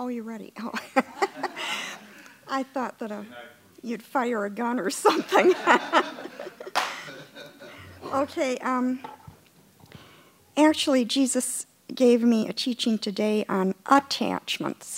Oh, you ready? Oh. I thought that you'd fire a gun or something. Okay, actually, Jesus gave me a teaching today on attachments,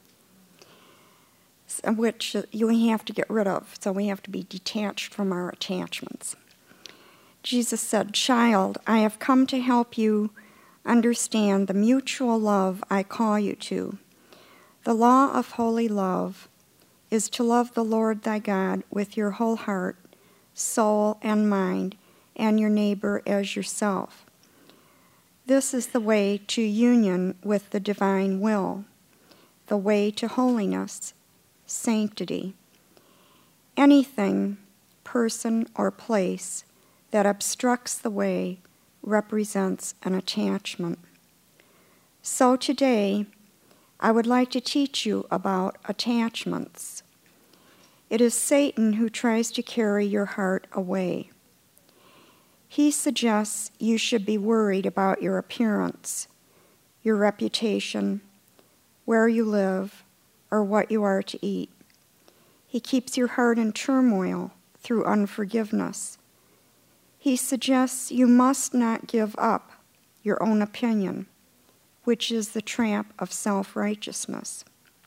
which you have to get rid of. So we have to be detached from our attachments. Jesus said, "Child, I have come to help you understand the mutual love I call you to. The law of holy love is to love the Lord thy God with your whole heart, soul, and mind, and your neighbor as yourself. This is the way to union with the divine will, the way to holiness, sanctity. Anything, person, or place that obstructs the way represents an attachment. So today, I would like to teach you about attachments. It is Satan who tries to carry your heart away. He suggests you should be worried about your appearance, your reputation, where you live, or what you are to eat. He keeps your heart in turmoil through unforgiveness. He suggests you must not give up your own opinion, which is the trap of self-righteousness.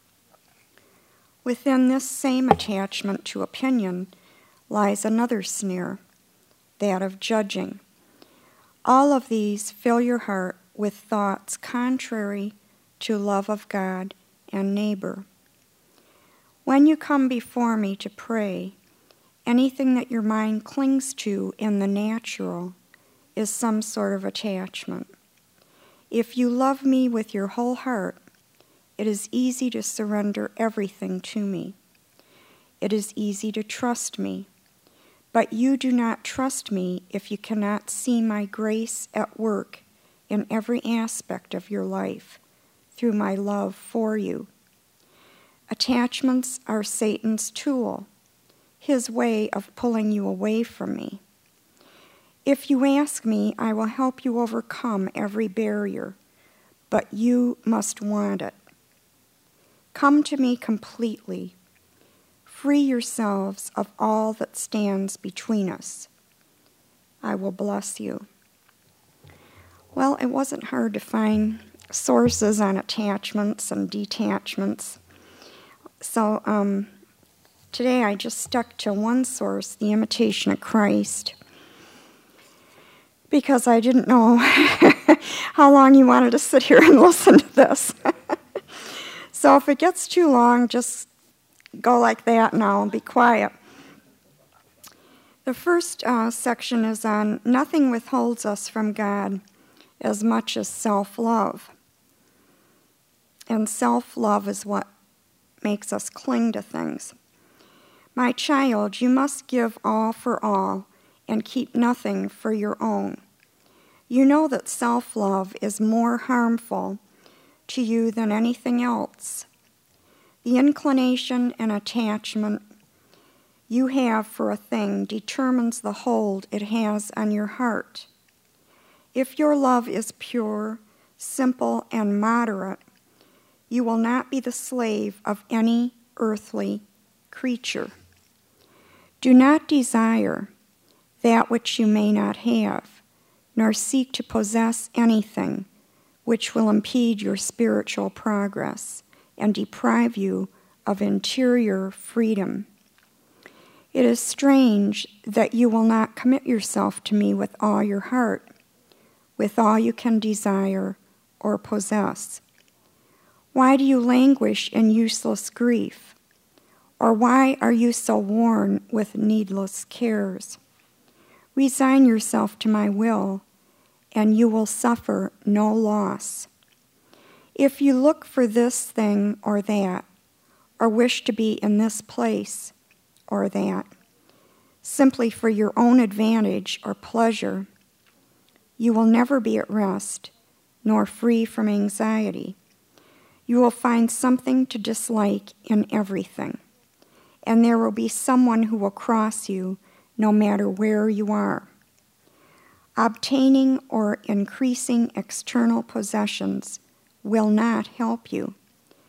Within this same attachment to opinion lies another snare, that of judging. All of these fill your heart with thoughts contrary to love of God and neighbor. When you come before me to pray, anything that your mind clings to in the natural is some sort of attachment. If you love me with your whole heart, it is easy to surrender everything to me. It is easy to trust me. But you do not trust me if you cannot see my grace at work in every aspect of your life through my love for you. Attachments are Satan's tool, his way of pulling you away from me. If you ask me, I will help you overcome every barrier, but you must want it. Come to me completely. Free yourselves of all that stands between us. I will bless you." Well, it wasn't hard to find sources on attachments and detachments. So today I just stuck to one source, The Imitation of Christ, because I didn't know how long you wanted to sit here and listen to this. So if it gets too long, just go like that now and be quiet. The first section is on nothing withholds us from God as much as self-love. And self-love is what makes us cling to things. "My child, you must give all for all and keep nothing for your own. You know that self-love is more harmful to you than anything else. The inclination and attachment you have for a thing determines the hold it has on your heart. If your love is pure, simple, and moderate, you will not be the slave of any earthly creature. Do not desire that which you may not have, nor seek to possess anything which will impede your spiritual progress and deprive you of interior freedom. It is strange that you will not commit yourself to me with all your heart, with all you can desire or possess. Why do you languish in useless grief? Or why are you so worn with needless cares? Resign yourself to my will, and you will suffer no loss. If you look for this thing or that, or wish to be in this place or that, simply for your own advantage or pleasure, you will never be at rest, nor free from anxiety. You will find something to dislike in everything, and there will be someone who will cross you no matter where you are. Obtaining or increasing external possessions will not help you,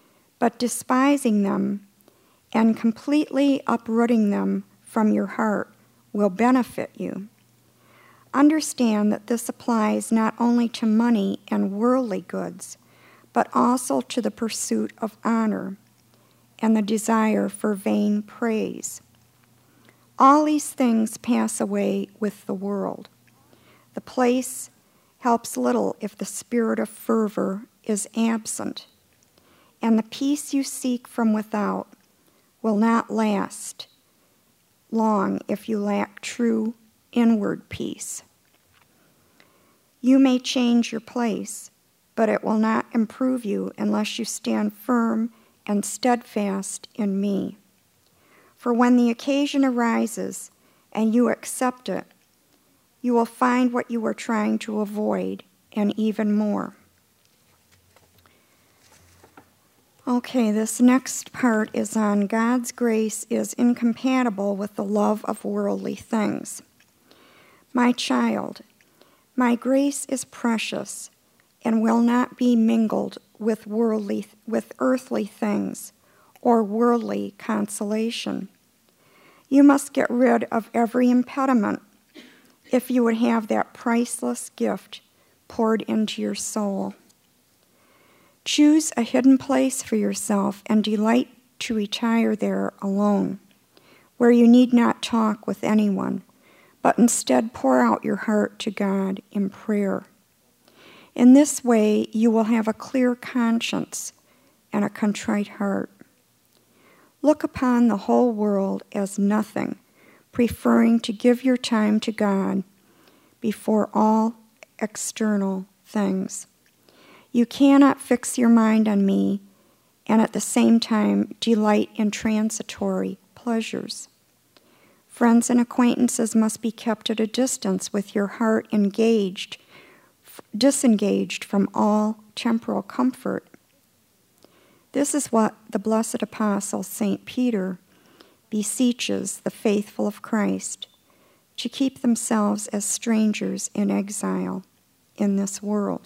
but despising them and completely uprooting them from your heart will benefit you. Understand that this applies not only to money and worldly goods, but also to the pursuit of honor and the desire for vain praise. All these things pass away with the world. The place helps little if the spirit of fervor is absent, and the peace you seek from without will not last long if you lack true inward peace. You may change your place, but it will not improve you unless you stand firm and steadfast in me. For when the occasion arises and you accept it, you will find what you were trying to avoid and even more. Okay, this next part is on God's grace is incompatible with the love of worldly things. My child, my grace is precious and will not be mingled with earthly things or worldly consolation. You must get rid of every impediment if you would have that priceless gift poured into your soul. Choose a hidden place for yourself and delight to retire there alone, where you need not talk with anyone, but instead pour out your heart to God in prayer. In this way, you will have a clear conscience and a contrite heart. Look upon the whole world as nothing, preferring to give your time to God before all external things. You cannot fix your mind on me and at the same time delight in transitory pleasures. Friends and acquaintances must be kept at a distance with your heart disengaged from all temporal comfort. This is what the blessed apostle St. Peter beseeches the faithful of Christ to keep themselves as strangers in exile in this world.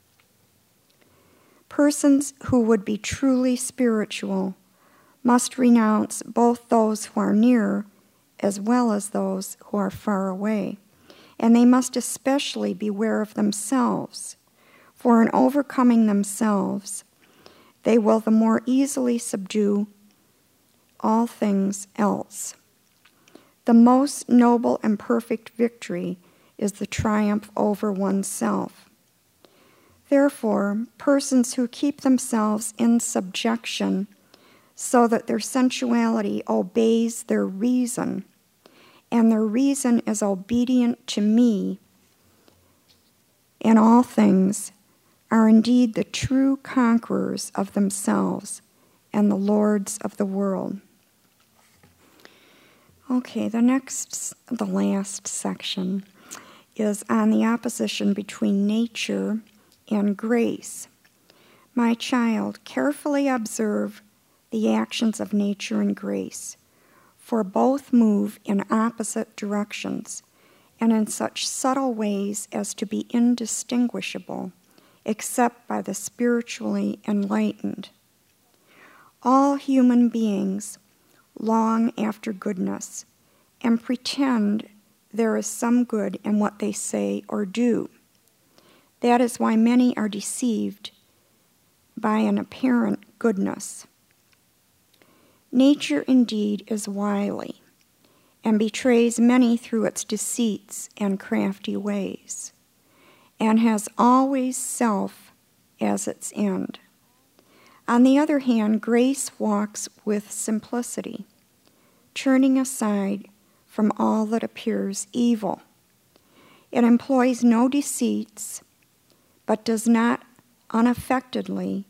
Persons who would be truly spiritual must renounce both those who are near as well as those who are far away, and they must especially beware of themselves, for in overcoming themselves, they will the more easily subdue all things else. The most noble and perfect victory is the triumph over oneself. Therefore, persons who keep themselves in subjection so that their sensuality obeys their reason, and their reason is obedient to me in all things, are indeed the true conquerors of themselves and the lords of the world. Okay, the last section is on the opposition between nature and grace. My child, carefully observe the actions of nature and grace, for both move in opposite directions and in such subtle ways as to be indistinguishable except by the spiritually enlightened. All human beings long after goodness and pretend there is some good in what they say or do. That is why many are deceived by an apparent goodness. Nature indeed is wily and betrays many through its deceits and crafty ways, and has always self as its end. On the other hand, grace walks with simplicity, turning aside from all that appears evil. It employs no deceits, but does all unaffectedly,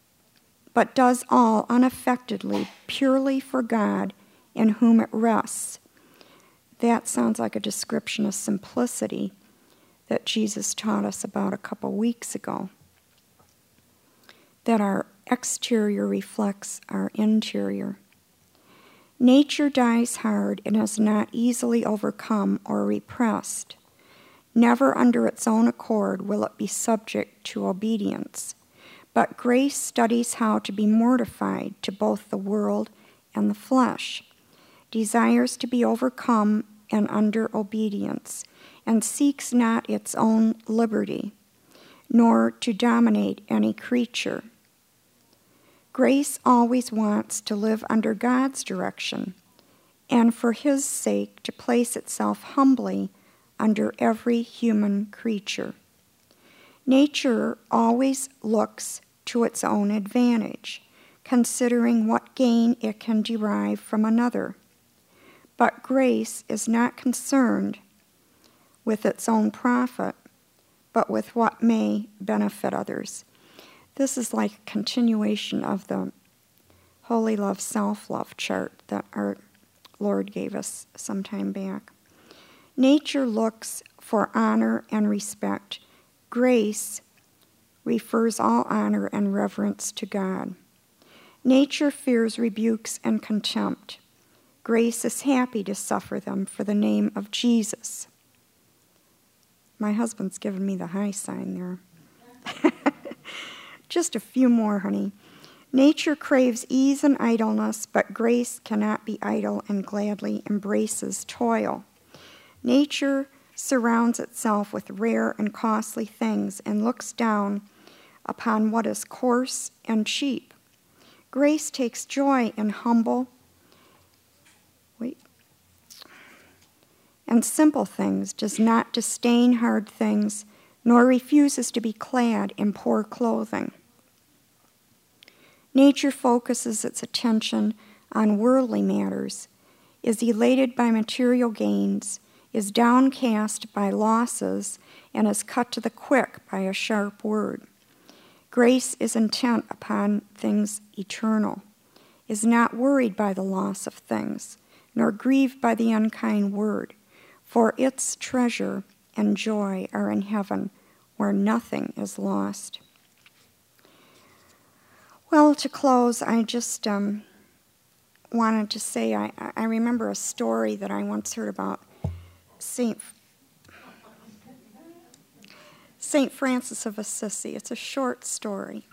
purely for God in whom it rests. That sounds like a description of simplicity that Jesus taught us about a couple weeks ago. That our exterior reflects our interior. Nature dies hard and is not easily overcome or repressed. Never under its own accord will it be subject to obedience, but grace studies how to be mortified to both the world and the flesh, desires to be overcome and under obedience, and seeks not its own liberty, nor to dominate any creature. Grace always wants to live under God's direction, and for His sake to place itself humbly under every human creature. Nature always looks to its own advantage, considering what gain it can derive from another. But grace is not concerned with its own profit, but with what may benefit others. This is like a continuation of the Holy Love, Self-Love chart that our Lord gave us some time back. Nature looks for honor and respect. Grace refers all honor and reverence to God. Nature fears rebukes and contempt. Grace is happy to suffer them for the name of Jesus. My husband's given me the high sign there. Just a few more, honey. Nature craves ease and idleness, but grace cannot be idle and gladly embraces toil. Nature surrounds itself with rare and costly things and looks down upon what is coarse and cheap. Grace takes joy in humble and simple things, does not disdain hard things, nor refuses to be clad in poor clothing. Nature focuses its attention on worldly matters, is elated by material gains, is downcast by losses, and is cut to the quick by a sharp word. Grace is intent upon things eternal, is not worried by the loss of things, nor grieved by the unkind word, for its treasure and joy are in heaven, where nothing is lost. Well, to close, I just wanted to say I remember a story that I once heard about Saint Francis of Assisi. It's a short story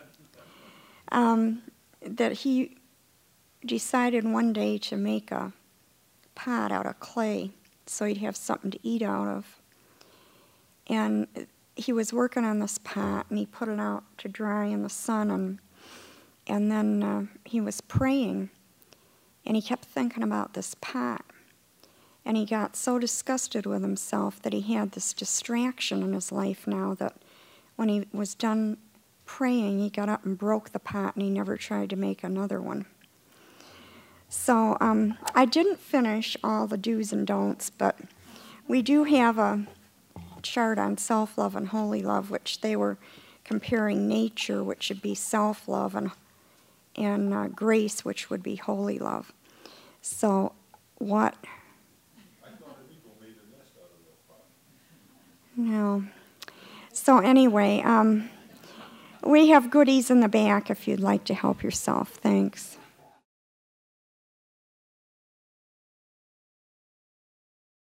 that he decided one day to make a pot out of clay so he'd have something to eat out of. And he was working on this pot, and he put it out to dry in the sun, and then he was praying, and he kept thinking about this pot. And he got so disgusted with himself that he had this distraction in his life now that when he was done praying, he got up and broke the pot, and he never tried to make another one. So I didn't finish all the do's and don'ts, but we do have a chart on self-love and holy love, which they were comparing nature, which should be self-love, and grace, which would be holy love. So what... No. So anyway, we have goodies in the back if you'd like to help yourself. Thanks.